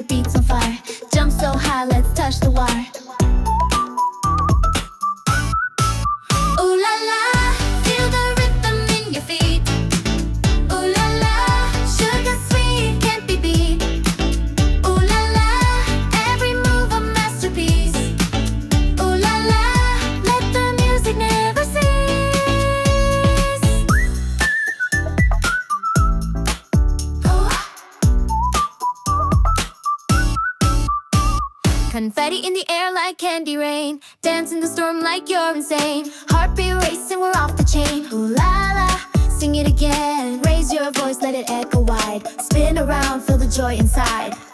beat's on fire. Jump so high, let's touch the wire. Ooh la la, feel the rhythm in your feet. Ooh la la, sugar sweet, can't be beat. Ooh la la, every move a masterpiece. Ooh la la, let the music never cease. Confetti in the air like candy rain. Dance in the storm like you're insane. Heartbeat racing, we're off the chain. Ooh la la, sing it again. Raise your voice, let it echo wide. Spin around, feel the joy inside.